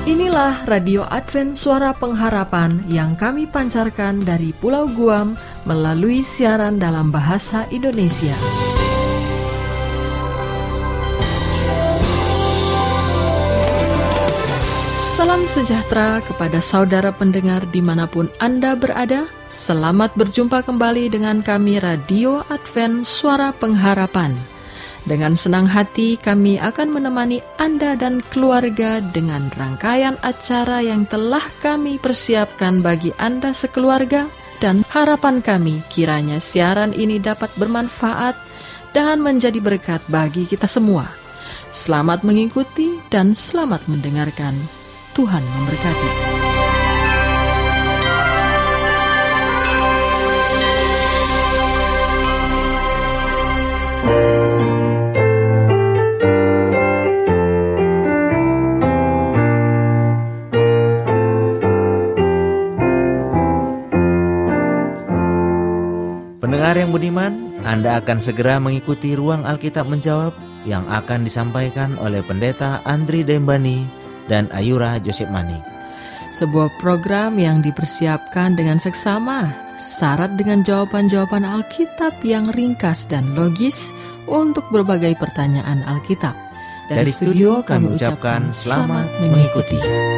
Inilah Radio Advent Suara Pengharapan yang kami pancarkan dari Pulau Guam melalui siaran dalam bahasa Indonesia. Salam sejahtera kepada saudara pendengar dimanapun Anda berada. Selamat berjumpa kembali dengan kami Radio Advent Suara Pengharapan. Dengan senang hati kami akan menemani Anda dan keluarga dengan rangkaian acara yang telah kami persiapkan bagi Anda sekeluarga, dan harapan kami kiranya siaran ini dapat bermanfaat dan menjadi berkat bagi kita semua. Selamat mengikuti dan selamat mendengarkan. Tuhan memberkati. Pendengar yang budiman, Anda akan segera mengikuti Ruang Alkitab Menjawab yang akan disampaikan oleh Pendeta Andri Dembani dan Ayura Joseph Mani. Sebuah program yang dipersiapkan dengan seksama, syarat dengan jawaban-jawaban Alkitab yang ringkas dan logis untuk berbagai pertanyaan Alkitab. Dari studio kami ucapkan selamat mengikuti.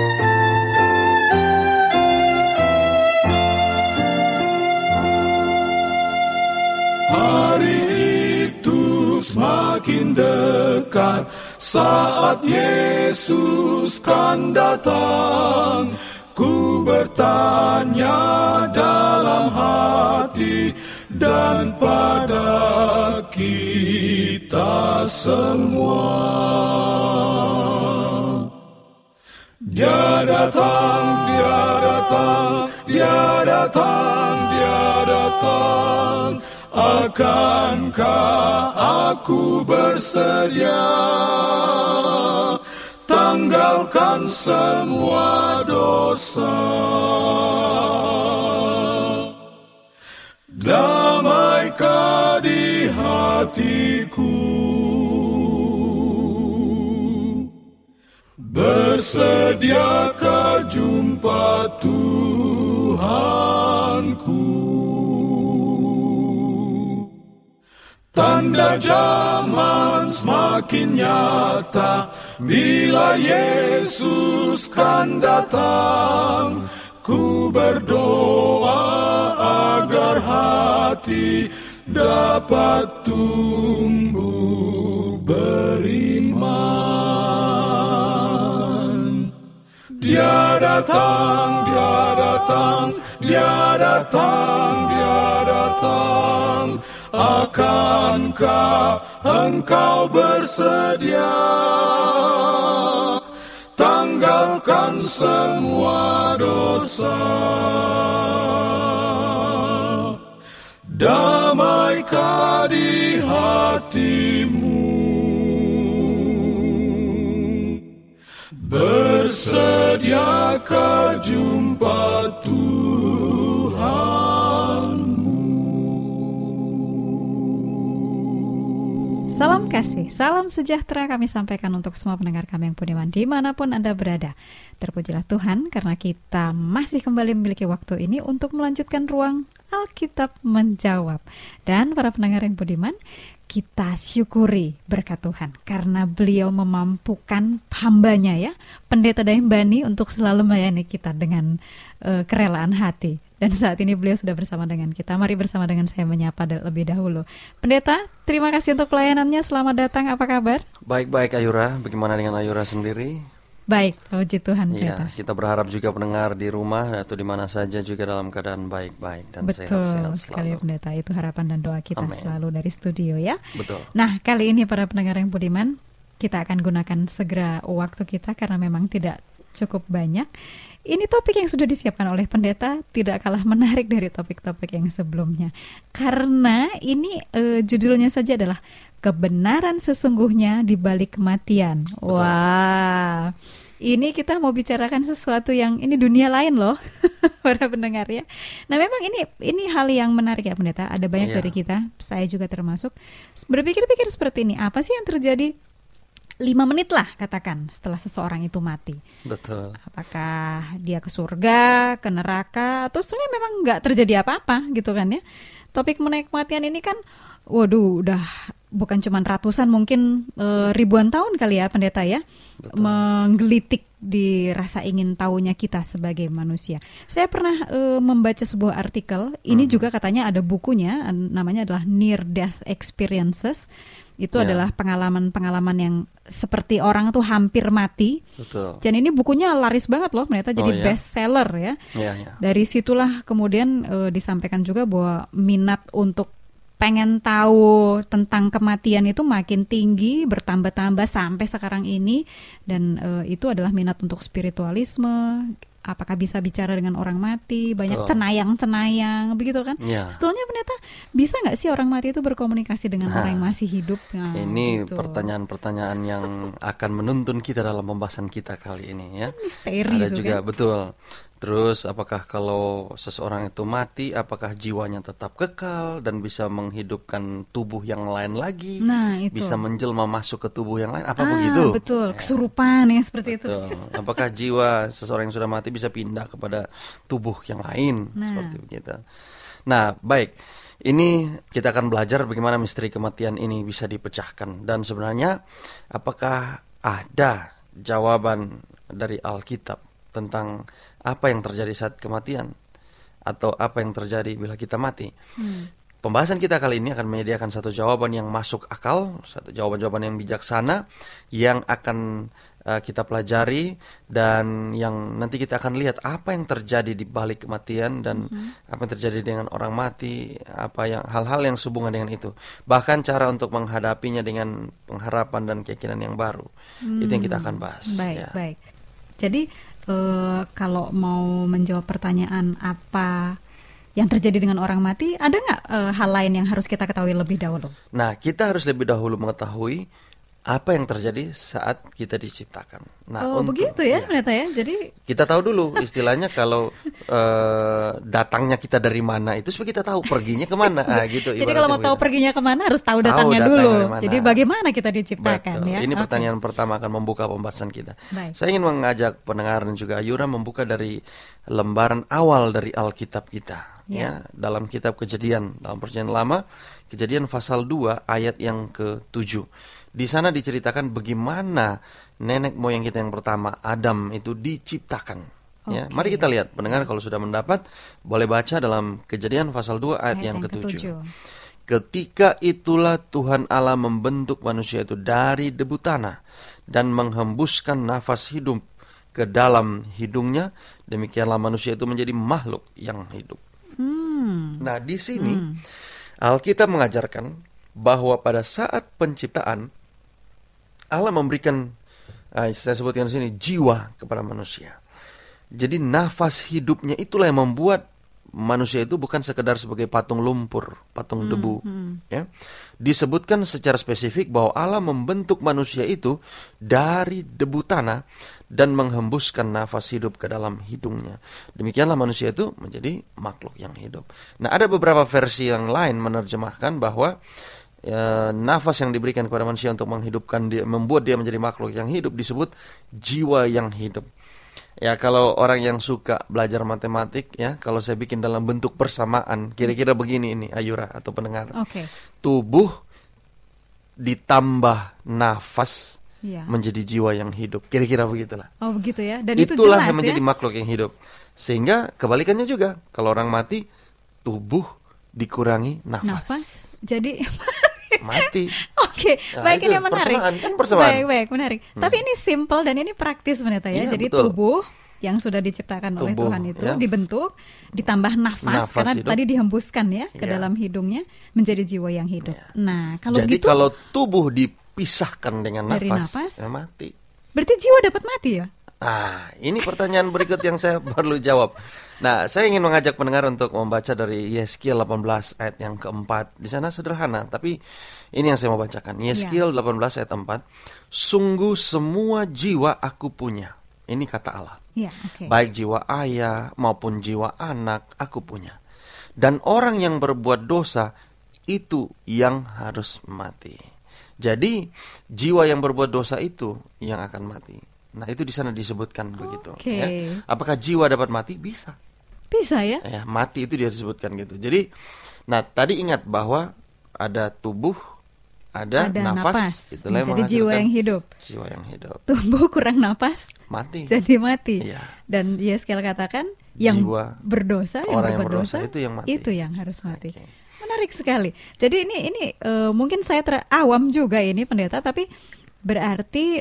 Hari itu semakin dekat, saat Yesus kan datang. Ku bertanya dalam hati dan pada kita semua. Dia datang, dia datang, dia datang, dia datang. Akankah aku bersedia tanggalkan semua dosa? Damaikah di hatiku, bersediakah jumpa Tuhanku? Tanda zaman semakin nyata, bila Yesus kan datang. Ku berdoa agar hati dapat tumbuh beriman. Dia datang, dia datang, dia datang, dia datang. Akankah engkau bersedia tanggalkan semua dosa? Damaikah di hatimu, bersediakah jumpa Tuhan? Salam kasih, salam sejahtera kami sampaikan untuk semua pendengar kami yang budiman dimanapun Anda berada. Terpujilah Tuhan karena kita masih kembali memiliki waktu ini untuk melanjutkan Ruang Alkitab Menjawab. Dan para pendengar yang budiman, kita syukuri berkat Tuhan karena beliau memampukan hambanya ya, Pendeta Dembani, untuk selalu melayani kita dengan kerelaan hati. Dan saat ini beliau sudah bersama dengan kita. Mari bersama dengan saya menyapa lebih dahulu. Pendeta, terima kasih untuk pelayanannya. Selamat datang, apa kabar? Baik-baik Ayura, bagaimana dengan Ayura sendiri? Baik, puji Tuhan. Ya, kita berharap juga pendengar di rumah atau di mana saja juga dalam keadaan baik-baik dan betul, sehat-sehat selalu. Betul sekali Pendeta, itu harapan dan doa kita. Amen. Selalu dari studio ya. Betul. Nah, kali ini para pendengar yang budiman, kita akan gunakan segera waktu kita karena memang tidak cukup banyak. Ini topik yang sudah disiapkan oleh pendeta tidak kalah menarik dari topik-topik yang sebelumnya. Karena ini judulnya saja adalah kebenaran sesungguhnya di balik kematian. Betul. Wah, ini kita mau bicarakan sesuatu yang ini dunia lain loh, para pendengar ya. Nah memang ini hal yang menarik ya pendeta. Ada banyak dari kita, saya juga termasuk, berpikir-pikir seperti ini. Apa sih yang terjadi 5 menit lah katakan setelah seseorang itu mati. Betul. Apakah dia ke surga, ke neraka, atau sebenarnya memang nggak terjadi apa-apa gitu kan ya. Topik mengenai kematian ini kan, waduh, udah bukan cuma ratusan, mungkin ribuan tahun kali ya pendeta ya. Betul. Menggelitik di rasa ingin tahunya kita sebagai manusia. Saya pernah membaca sebuah artikel, ini juga katanya ada bukunya, namanya adalah Near Death Experiences. Itu adalah pengalaman-pengalaman yang seperti orang tuh hampir mati. Betul. Dan ini bukunya laris banget loh, ternyata jadi best seller ya. Dari situlah kemudian disampaikan juga bahwa minat untuk pengen tahu tentang kematian itu makin tinggi, bertambah-tambah sampai sekarang ini. Dan itu adalah minat untuk spiritualisme. Apakah bisa bicara dengan orang mati, banyak cenayang-cenayang, begitu kan? Sebetulnya pendeta, bisa nggak sih orang mati itu berkomunikasi dengan orang yang masih hidup? Ini gitu. Pertanyaan-pertanyaan yang akan menuntun kita dalam pembahasan kita kali ini ya. Misteri ada itu juga, kan? Betul. Terus apakah kalau seseorang itu mati, apakah jiwanya tetap kekal dan bisa menghidupkan tubuh yang lain lagi? Nah, itu. Bisa menjelma masuk ke tubuh yang lain? Apa begitu? Betul, kesurupan ya seperti itu. Apakah jiwa seseorang yang sudah mati bisa pindah kepada tubuh yang lain? Seperti begitu. Nah, baik. Ini kita akan belajar bagaimana misteri kematian ini bisa dipecahkan. Dan sebenarnya apakah ada jawaban dari Alkitab tentang apa yang terjadi saat kematian atau apa yang terjadi bila kita mati. Pembahasan kita kali ini akan menyediakan satu jawaban yang masuk akal, satu jawaban-jawaban yang bijaksana yang akan kita pelajari dan yang nanti kita akan lihat apa yang terjadi di balik kematian dan apa yang terjadi dengan orang mati, apa yang hal-hal yang sehubungan dengan itu. Bahkan cara untuk menghadapinya dengan pengharapan dan keyakinan yang baru. Itu yang kita akan bahas. Baik. Jadi kalau mau menjawab pertanyaan apa yang terjadi dengan orang mati, ada nggak hal lain yang harus kita ketahui lebih dahulu? Nah, kita harus lebih dahulu mengetahui apa yang terjadi saat kita diciptakan. Nah, begitu ya, ternyata ya. Jadi kita tahu dulu istilahnya kalau datangnya kita dari mana itu supaya kita tahu perginya kemana. Gitu. Jadi kalau mau tahu perginya kemana harus tahu datangnya dulu. Jadi bagaimana kita diciptakan? Betul. Ya? Ini pertanyaan pertama akan membuka pembahasan kita. Baik. Saya ingin mengajak pendengar dan juga Ayura membuka dari lembaran awal dari Alkitab kita. Ya, dalam kitab Kejadian, dalam Perjanjian Lama, Kejadian pasal 2 ayat yang ke-7. Di sana diceritakan bagaimana nenek moyang kita yang pertama, Adam, itu diciptakan. Ya, mari kita lihat, pendengar kalau sudah mendapat, boleh baca dalam Kejadian pasal 2 ayat yang ke-7. Ketika itulah Tuhan Allah membentuk manusia itu dari debu tanah dan menghembuskan nafas hidup ke dalam hidungnya, demikianlah manusia itu menjadi makhluk yang hidup. Nah, di sini Alkitab mengajarkan bahwa pada saat penciptaan Allah memberikan, saya sebutkan di sini, jiwa kepada manusia. Jadi nafas hidupnya itulah yang membuat manusia itu bukan sekedar sebagai patung lumpur, patung debu. Ya. Disebutkan secara spesifik bahwa Allah membentuk manusia itu dari debu tanah dan menghembuskan nafas hidup ke dalam hidungnya. Demikianlah manusia itu menjadi makhluk yang hidup. Nah, ada beberapa versi yang lain menerjemahkan bahwa nafas yang diberikan kepada manusia untuk menghidupkan dia, membuat dia menjadi makhluk yang hidup, disebut jiwa yang hidup. Ya, kalau orang yang suka belajar matematik, ya, kalau saya bikin dalam bentuk persamaan, kira-kira begini ini, Ayura atau pendengar. Tubuh ditambah nafas menjadi jiwa yang hidup. Kira-kira begitulah. Oh, begitu ya. Dan itulah itu yang menjadi makhluk yang hidup. Sehingga kebalikannya juga, kalau orang mati, tubuh dikurangi nafas. Jadi mati. Baik, ini yang menarik. Persamaan. Baik, menarik. Tapi ini simple dan ini praktis ternyata ya. Jadi betul. Tubuh yang sudah diciptakan oleh Tuhan itu dibentuk, ditambah nafas karena hidup. Tadi dihembuskan ya ke dalam hidungnya menjadi jiwa yang hidup. Nah, kalau jadi gitu, kalau tubuh dipisahkan dengan nafas, mati. Berarti jiwa dapat mati ya? Ini pertanyaan berikut yang saya perlu jawab. Nah, saya ingin mengajak pendengar untuk membaca dari Yeskiel 18 ayat yang keempat. Di sana sederhana, tapi ini yang saya mau bacakan. Yeskiel 18 ayat 4. Sungguh semua jiwa aku punya. Ini kata Allah. Baik jiwa ayah maupun jiwa anak aku punya. Dan orang yang berbuat dosa itu yang harus mati. Jadi jiwa yang berbuat dosa itu yang akan mati. Nah, itu di sana disebutkan begitu. Ya. Apakah jiwa dapat mati? Bisa. Bisa ya? Ya, mati itu dia disebutkan gitu. Jadi, nah tadi ingat bahwa ada tubuh, ada nafas. Itulah yang jadi jiwa yang hidup. Jiwa yang hidup. Tubuh kurang nafas, mati. Jadi mati. Iya. Dan Yeskiel katakan yang jiwa berdosa, yang berdosa itu yang mati. Itu yang harus mati. Okay. Menarik sekali. Jadi ini mungkin saya awam juga ini pendeta, tapi berarti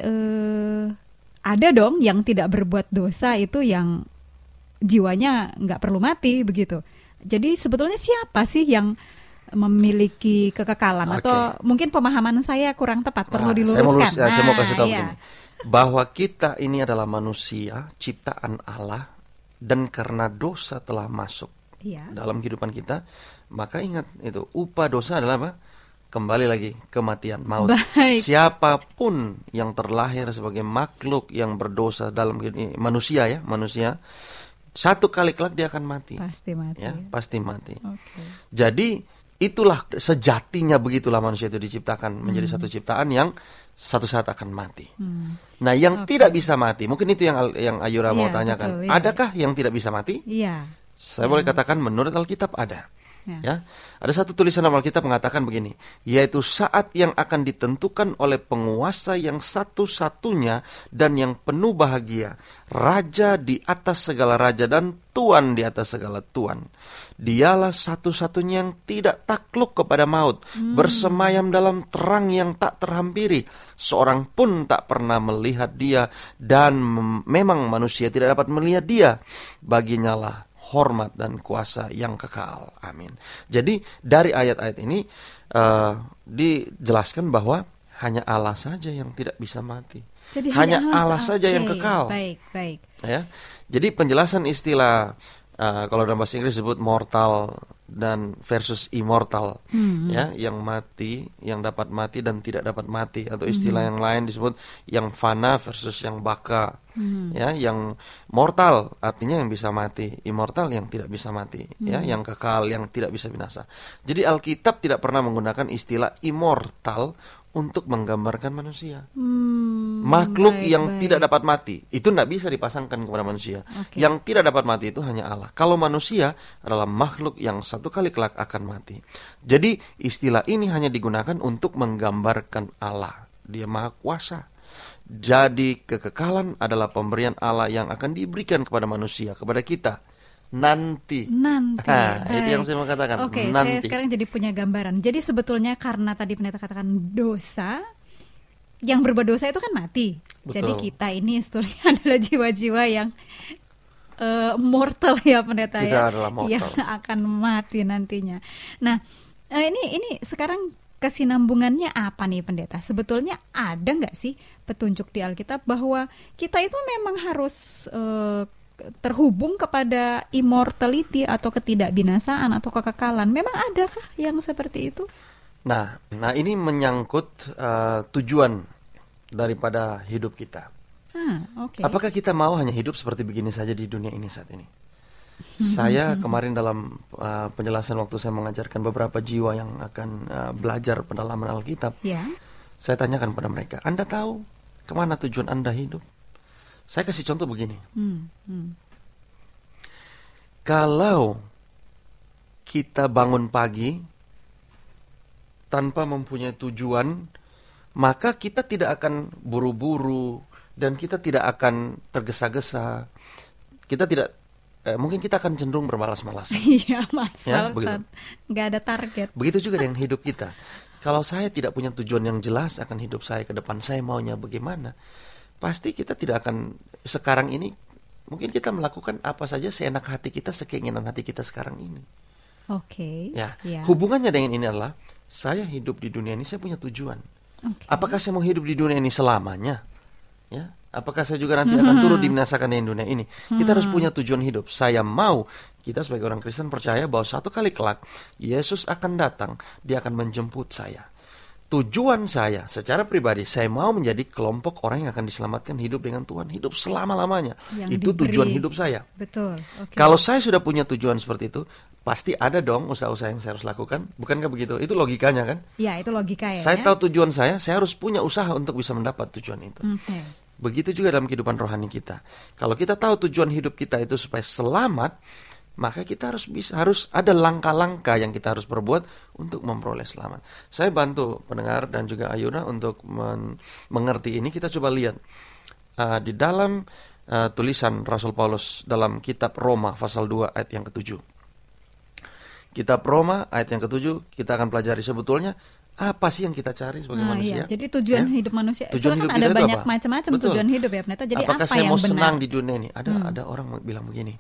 ada dong yang tidak berbuat dosa itu yang jiwanya nggak perlu mati begitu. Jadi sebetulnya siapa sih yang memiliki kekekalan? Atau mungkin pemahaman saya kurang tepat, perlu diluruskan. Saya mau kasih tahu begini, bahwa kita ini adalah manusia ciptaan Allah, dan karena dosa telah masuk dalam kehidupan kita, maka ingat itu upah dosa adalah apa? Kembali lagi kematian, maut. Baik. Siapapun yang terlahir sebagai makhluk yang berdosa dalam manusia, satu kali kelak dia akan mati. Pasti mati. Ya, pasti mati. Okay. Jadi itulah sejatinya, begitulah manusia itu diciptakan menjadi satu ciptaan yang satu saat akan mati. Nah, yang tidak bisa mati, mungkin itu yang Ayura mau tanyakan. Betul, adakah yang tidak bisa mati? Iya. Saya boleh katakan menurut Alkitab ada. Ya, ada satu tulisan dalam Alkitab mengatakan begini, yaitu saat yang akan ditentukan oleh penguasa yang satu-satunya dan yang penuh bahagia, raja di atas segala raja dan tuan di atas segala tuan. Dialah satu-satunya yang tidak takluk kepada maut, bersemayam dalam terang yang tak terhampiri. Seorang pun tak pernah melihat dia, dan memang manusia tidak dapat melihat dia. Baginya lah hormat dan kuasa yang kekal. Amin. Jadi dari ayat-ayat ini dijelaskan bahwa hanya Allah saja yang tidak bisa mati. Jadi hanya Allah saja yang kekal. Baik. Ya. Jadi penjelasan istilah kalau dalam bahasa Inggris disebut mortal dan versus immortal, ya, yang mati, yang dapat mati dan tidak dapat mati, atau istilah yang lain disebut yang fana versus yang baka, ya, yang mortal artinya yang bisa mati, immortal yang tidak bisa mati, ya, yang kekal, yang tidak bisa binasa. Jadi Alkitab tidak pernah menggunakan istilah immortal untuk menggambarkan manusia. Makhluk yang tidak dapat mati itu tidak bisa dipasangkan kepada manusia. Yang tidak dapat mati itu hanya Allah. Kalau manusia adalah makhluk yang satu kali kelak akan mati. Jadi istilah ini hanya digunakan untuk menggambarkan Allah. Dia Maha Kuasa. Jadi kekekalan adalah pemberian Allah yang akan diberikan kepada manusia, kepada kita nanti. Itu yang saya mau katakan. Oke, saya sekarang jadi punya gambaran. Jadi sebetulnya karena tadi pendeta katakan dosa, yang berbuat dosa itu kan mati. Betul. Jadi kita ini sebetulnya adalah jiwa-jiwa yang mortal ya pendeta, kita adalah mortal, yang akan mati nantinya. Nah, ini sekarang kesinambungannya apa nih pendeta? Sebetulnya ada nggak sih petunjuk di Alkitab bahwa kita itu memang harus terhubung kepada immortality atau ketidakbinasaan atau kekekalan? Memang adakah yang seperti itu? Nah ini menyangkut tujuan daripada hidup kita. Apakah kita mau hanya hidup seperti begini saja di dunia ini saat ini? Saya kemarin dalam penjelasan waktu saya mengajarkan beberapa jiwa yang akan belajar pendalaman Alkitab, saya tanyakan pada mereka, Anda tahu kemana tujuan Anda hidup? Saya kasih contoh begini. Kalau kita bangun pagi tanpa mempunyai tujuan, maka kita tidak akan buru-buru dan kita tidak akan tergesa-gesa. Kita tidak, mungkin kita akan cenderung bermalas-malasan. Iya, malas-malasan. Nggak ada target. Begitu juga dengan hidup kita. Kalau saya tidak punya tujuan yang jelas akan hidup saya ke depan, saya maunya bagaimana, pasti kita tidak akan, sekarang ini mungkin kita melakukan apa saja seenak hati kita, sekeinginan hati kita sekarang ini. Hubungannya dengan ini adalah saya hidup di dunia ini, saya punya tujuan. Apakah saya mau hidup di dunia ini selamanya? Ya, apakah saya juga nanti akan turut dibinasakan dengan dunia ini? Kita harus punya tujuan hidup. Saya mau, kita sebagai orang Kristen percaya bahwa satu kali kelak Yesus akan datang, dia akan menjemput saya. tujuan saya secara pribadi, saya mau menjadi kelompok orang yang akan diselamatkan hidup dengan Tuhan, hidup selama-lamanya. Itu tujuan hidup saya. Betul. Kalau saya sudah punya tujuan seperti itu, pasti ada dong usaha-usaha yang saya harus lakukan. Bukankah begitu? Itu logikanya kan? Ya, itu logika ya. Saya tahu tujuan saya harus punya usaha untuk bisa mendapat tujuan itu. Begitu juga dalam kehidupan rohani kita. Kalau kita tahu tujuan hidup kita itu supaya selamat, maka kita harus ada langkah-langkah yang kita harus perbuat untuk memperoleh selamat. Saya bantu pendengar dan juga Ayura untuk mengerti ini. Kita coba lihat di dalam tulisan Rasul Paulus dalam kitab Roma pasal 2 ayat yang ke-7. Kitab Roma ayat yang ke-7 kita akan pelajari sebetulnya apa sih yang kita cari sebagai manusia. Iya. Jadi tujuan hidup manusia. Tujuan hidup kan ada banyak apa? macam-macam tujuan hidup ya pendeta. Jadi apakah apa saya yang mau benar? Senang di dunia ini? Ada orang bilang begini,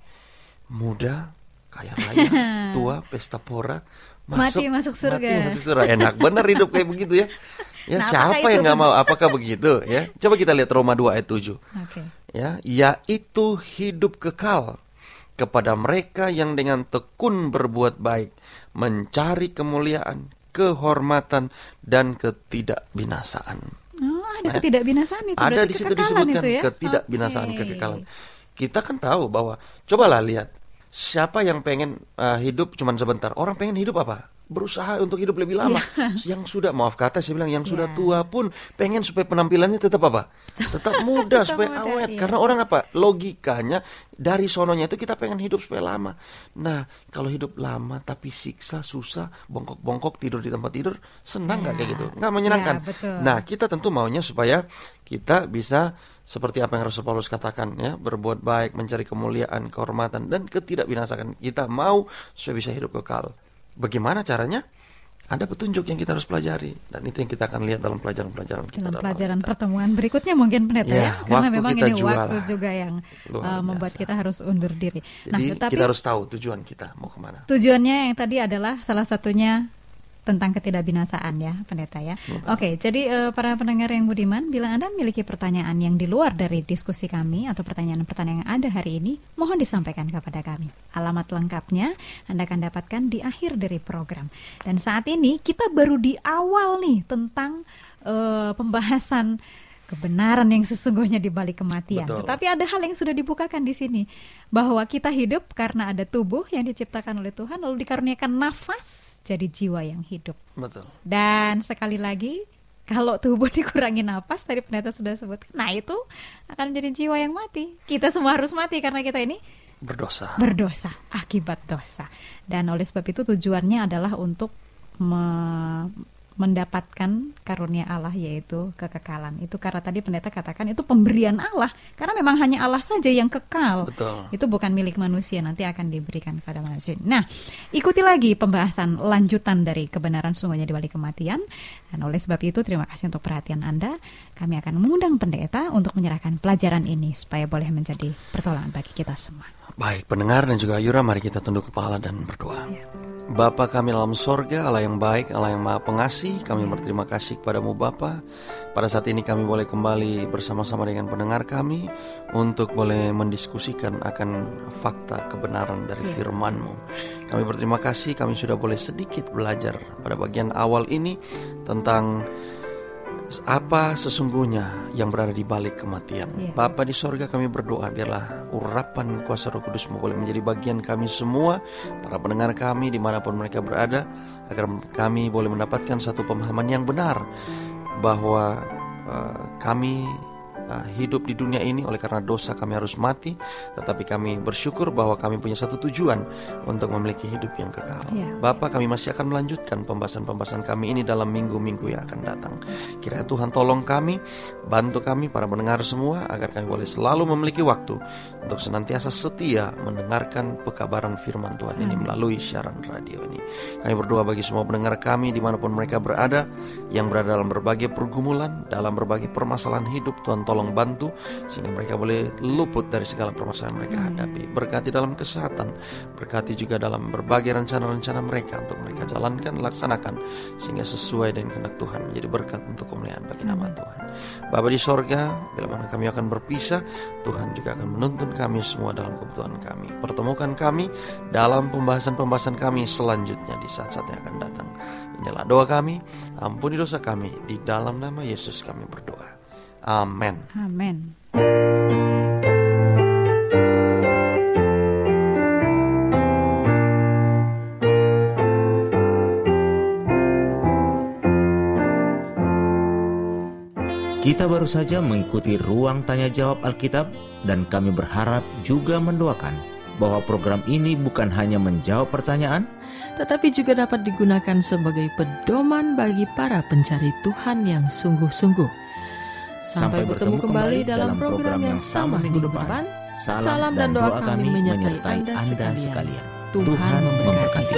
muda, kaya raya, tua, pesta pora, masuk surga. Enak benar hidup kayak begitu ya. Ya, nah, siapa yang nggak mau? Apakah begitu ya? Coba kita lihat Roma 2 ayat 7. Ya, yaitu hidup kekal kepada mereka yang dengan tekun berbuat baik, mencari kemuliaan, kehormatan dan ketidakbinasaan. Ada ketidakbinasaan itu. Ada di situ disebutkan itu ya? ketidakbinasaan, kekekalan. Kita kan tahu bahwa, cobalah lihat, siapa yang pengen hidup cuma sebentar? Orang pengen hidup apa? Berusaha untuk hidup lebih lama. Yang sudah, maaf kata saya bilang, yang sudah tua pun pengen supaya penampilannya tetap apa? Tetap muda, supaya awet. Karena orang apa? Logikanya dari sononya itu kita pengen hidup supaya lama. Nah, kalau hidup lama tapi siksa, susah, bongkok-bongkok, tidur di tempat tidur, senang nggak kayak gitu? Nggak menyenangkan. Nah, kita tentu maunya supaya kita bisa seperti apa yang Rasul Paulus katakan ya, berbuat baik, mencari kemuliaan, kehormatan dan ketidakbinasaan. Kita mau supaya bisa hidup kekal. Bagaimana caranya? Ada petunjuk yang kita harus pelajari, dan itu yang kita akan lihat dalam pelajaran-pelajaran kita. Dalam pelajaran pertemuan berikutnya mungkin pendeta ya, karena memang ini waktu juga yang membuat kita harus undur diri. Jadi kita harus tahu tujuan kita mau kemana. Tujuannya yang tadi adalah salah satunya tentang ketidakbinasaan ya pendeta ya. Oke, jadi para pendengar yang budiman, bila Anda memiliki pertanyaan yang di luar dari diskusi kami atau pertanyaan-pertanyaan yang ada hari ini, mohon disampaikan kepada kami. Alamat lengkapnya Anda akan dapatkan di akhir dari program. Dan saat ini kita baru di awal nih tentang pembahasan kebenaran yang sesungguhnya di balik kematian. Tetapi ada hal yang sudah dibukakan di sini, bahwa kita hidup karena ada tubuh yang diciptakan oleh Tuhan, lalu dikaruniakan nafas jadi jiwa yang hidup. Dan sekali lagi, kalau tubuh dikurangi nafas, tadi pendeta sudah sebut, nah itu akan menjadi jiwa yang mati. Kita semua harus mati karena kita ini berdosa akibat dosa. Dan oleh sebab itu tujuannya adalah untuk mendapatkan karunia Allah, yaitu kekekalan. Itu karena tadi pendeta katakan itu pemberian Allah, karena memang hanya Allah saja yang kekal. Itu bukan milik manusia, nanti akan diberikan kepada manusia. Nah, ikuti lagi pembahasan lanjutan dari kebenaran sungguhnya di balik kematian. Dan oleh sebab itu terima kasih untuk perhatian Anda. Kami akan mengundang pendeta untuk menyerahkan pelajaran ini supaya boleh menjadi pertolongan bagi kita semua. Baik, pendengar dan juga Ayura, mari kita tunduk kepala dan berdoa. Bapa kami dalam sorga, Allah yang baik, Allah yang maha pengasih, kami berterima kasih kepadamu Bapa. Pada saat ini kami boleh kembali bersama-sama dengan pendengar kami untuk boleh mendiskusikan akan fakta kebenaran dari firman-Mu. Kami berterima kasih, kami sudah boleh sedikit belajar pada bagian awal ini tentang apa sesungguhnya yang berada di balik kematian. Bapa di sorga, kami berdoa biarlah urapan kuasa Roh Kudus-Mu boleh menjadi bagian kami semua, para pendengar kami dimanapun mereka berada, agar kami boleh mendapatkan satu pemahaman yang benar bahwa kami hidup di dunia ini oleh karena dosa kami harus mati, tetapi kami bersyukur bahwa kami punya satu tujuan untuk memiliki hidup yang kekal. Bapa, kami masih akan melanjutkan pembahasan-pembahasan kami ini dalam minggu-minggu yang akan datang. Kiranya Tuhan tolong kami, bantu kami para pendengar semua, agar kami boleh selalu memiliki waktu untuk senantiasa setia mendengarkan pekabaran firman Tuhan ini melalui siaran radio ini. Kami berdoa bagi semua pendengar kami dimanapun mereka berada, yang berada dalam berbagai pergumulan, dalam berbagai permasalahan hidup. Tuhan tolong bantu sehingga mereka boleh luput dari segala permasalahan mereka hadapi. Berkati dalam kesehatan, berkati juga dalam berbagai rencana-rencana mereka untuk mereka jalankan, laksanakan sehingga sesuai dengan kehendak Tuhan, menjadi berkat untuk kemuliaan bagi nama Tuhan. Bapa di sorga, bila mana kami akan berpisah, Tuhan juga akan menuntun kami semua dalam kebutuhan kami. Pertemukan kami dalam pembahasan-pembahasan kami selanjutnya di saat-saat yang akan datang. Inilah doa kami, ampuni dosa kami, di dalam nama Yesus kami berdoa. Amin. Amin. Kita baru saja mengikuti ruang tanya jawab Alkitab, dan kami berharap juga mendoakan bahwa program ini bukan hanya menjawab pertanyaan, tetapi juga dapat digunakan sebagai pedoman bagi para pencari Tuhan yang sungguh-sungguh. Sampai bertemu kembali dalam program yang sama minggu depan. Salam dan doa kami menyertai Anda sekalian. Tuhan memberkati.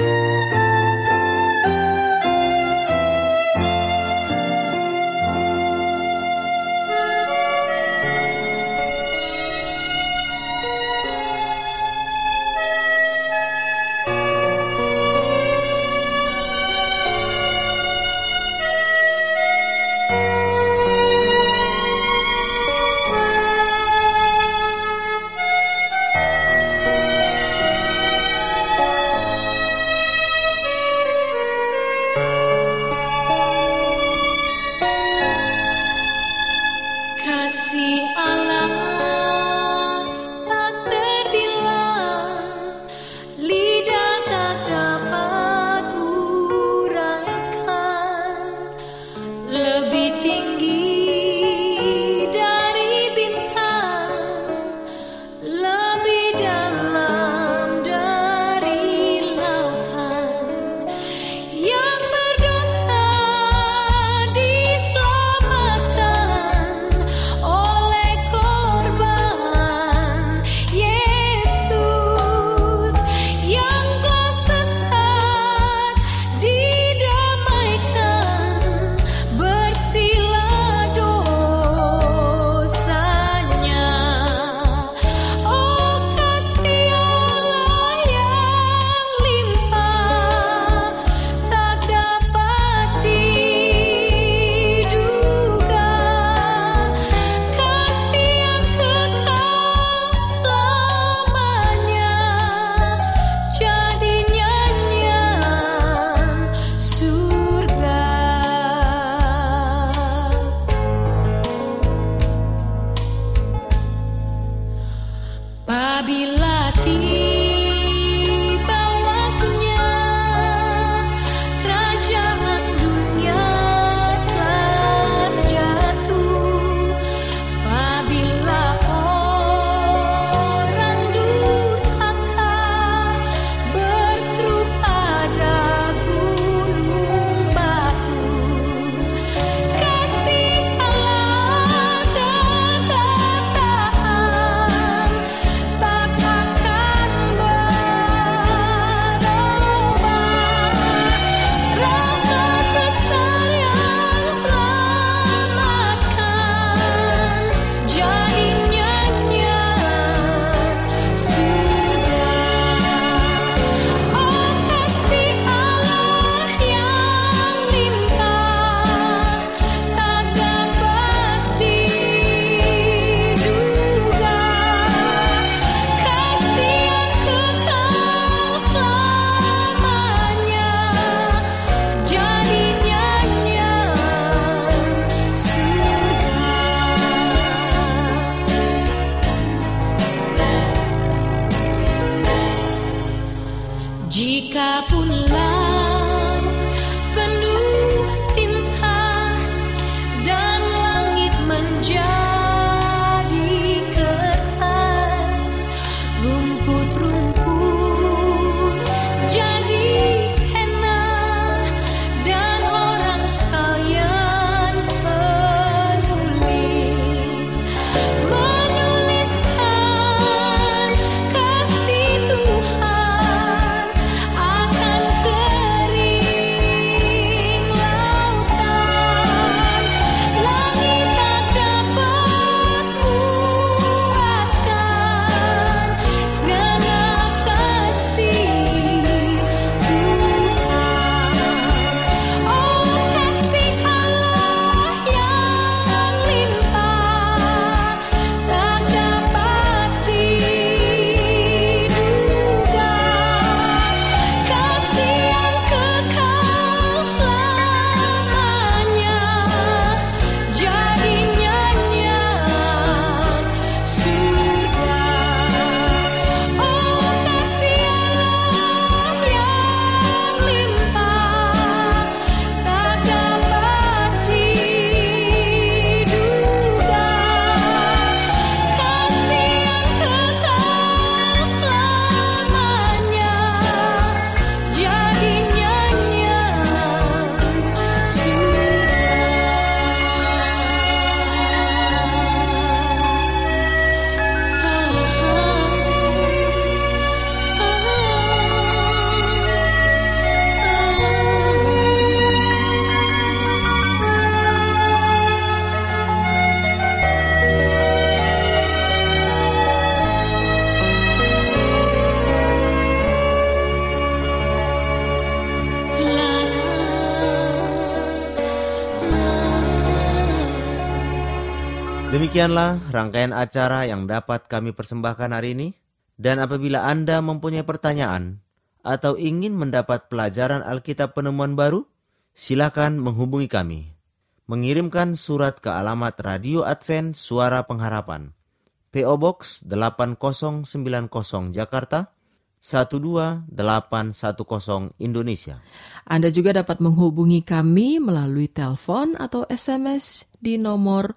Demikianlah rangkaian acara yang dapat kami persembahkan hari ini. Dan apabila Anda mempunyai pertanyaan atau ingin mendapat pelajaran Alkitab Penemuan Baru, silakan menghubungi kami. Mengirimkan surat ke alamat Radio Advent Suara Pengharapan, P.O. Box 8090 Jakarta 12810 Indonesia. Anda juga dapat menghubungi kami melalui telepon atau SMS di nomor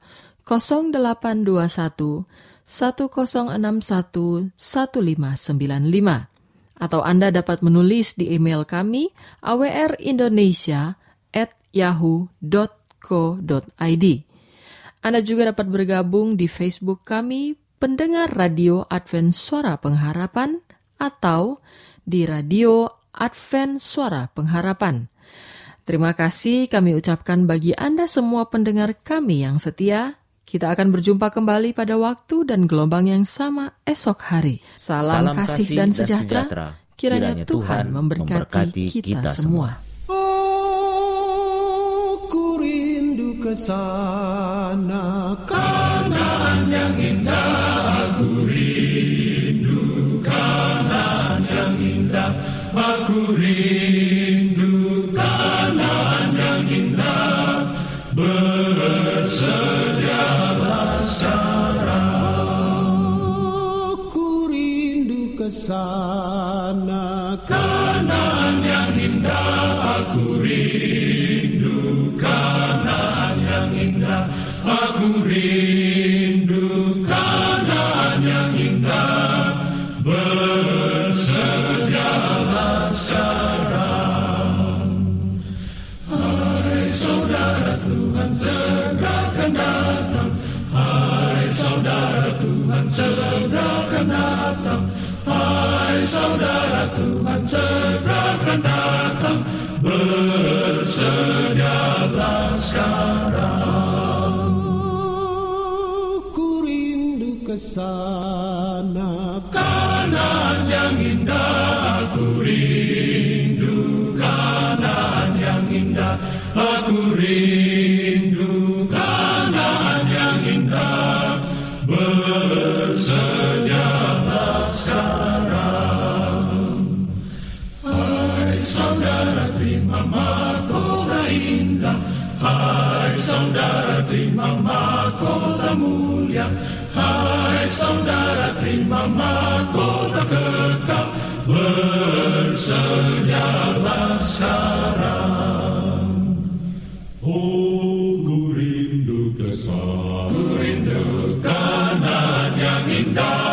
0821 1061 1595. Atau Anda dapat menulis di email kami awrindonesia@yahoo.co.id. Anda juga dapat bergabung di Facebook kami, Pendengar Radio Advent Suara Pengharapan, atau di Radio Advent Suara Pengharapan. Terima kasih kami ucapkan bagi Anda semua pendengar kami yang setia. Kita akan berjumpa kembali pada waktu dan gelombang yang sama esok hari. Salam kasih dan sejahtera. Kiranya Tuhan memberkati kita semua. Aku rindu ke sana, Kanaan yang indah. Aku rindu Kanaan yang indah. Aku rindu Kanaan yang indah. Bersedialah sekarang. Aku rindu ke sana, Kanaan yang indah. Aku rindu Kanaan yang indah. Aku rindu Kanaan yang indah. Bersedialah sekarang. Hai saudara, Tuhan segera akan datang. Hai saudara, Tuhan segera akan datang. Hai saudara, Tuhan segera akan datang. Bersedialah sekarang. Ku rindu ke sana, Kanaan yang indah. Aku rindu Kanaan yang indah. Aku rindu Kanaan yang indah. Bersedialah sekarang. Hai saudara, terima mahkota indah. Hai saudara, terima mahkota mulia. Hai saudara, terima mahkota kekal. Bersedialah sekarang. Oh, ku rindu ke sana, ku rindu Kanaan yang indah.